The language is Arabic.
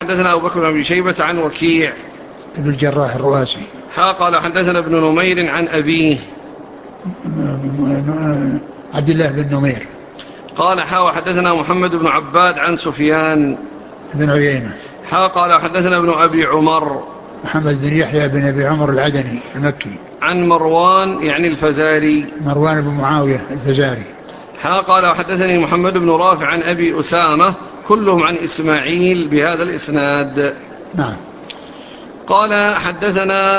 حدثنا أبو بكر بن أبي شيبة عن وكيع ابن الجراح الرؤاسي. قال حدثنا ابن نمير عن أبيه عبد الله بن نمير. قال حدثنا محمد بن عباد عن سفيان بن عيينة. قال حدثنا ابن أبي عمر محمد بن يحيى بن أبي عمر العدني المكي. عن مروان يعني الفزاري. مروان بن معاوية الفزاري. قال حدثني محمد بن رافع عن أبي أسامة كلهم عن إسماعيل بهذا الإسناد. نعم. قال حدثنا